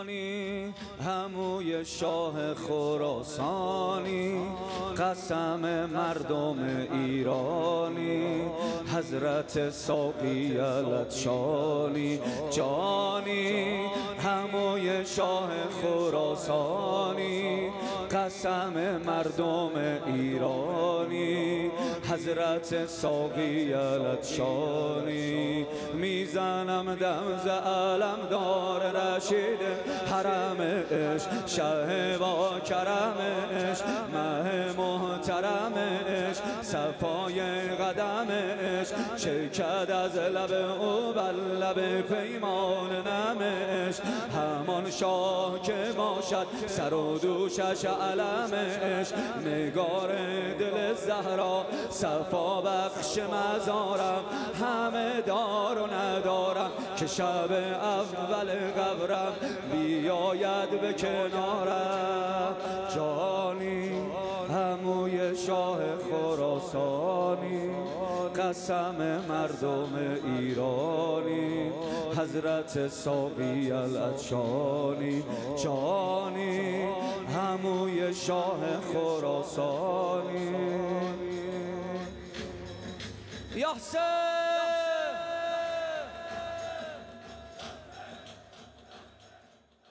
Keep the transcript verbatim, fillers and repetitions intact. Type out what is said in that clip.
جانی هموی شاه خراسانی، قسم مردم ایرانی، حضرت ساقی لطشانی. جانی هموی شاه خراسانی، قسم مردم ایرانی، حضرت ساقی لطشانی. میزنم دم ز علمدار رشید حرمش، شه با کرمش، مه محترمش، صفای قدمش، شکد از لب او بر لب پیمان نمش. همان شاه که باشد سر و دوشش علمش، نگار دل زهرا صفا بخش مزارم. همه دار و ندارم که شب اول قبرم بیاید به کنارم. جانی هموی شاه خراسانی، قسم مردم ایرانی، حضرت ساقی لطشانی. جانی هموی شاه خراسانی. یا حسین